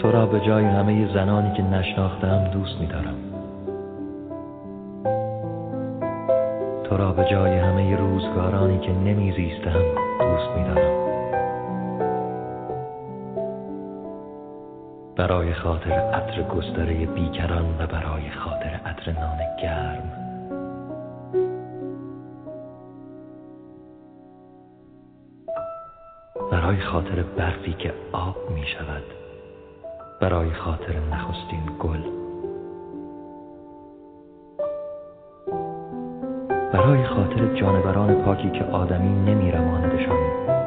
تو را به جای همه زنانی که نشناختم دوست می‌دارم. تو را به جای همه روزگارانی که نمی‌زیستم دوست می‌دارم. برای خاطر عطر گستره بیکران و برای خاطر عطر نان گرم. برای خاطر برفی که آب می شود. برای خاطر نخستین گل. برای خاطر جانوران پاکی که آدمی نمی رماندشان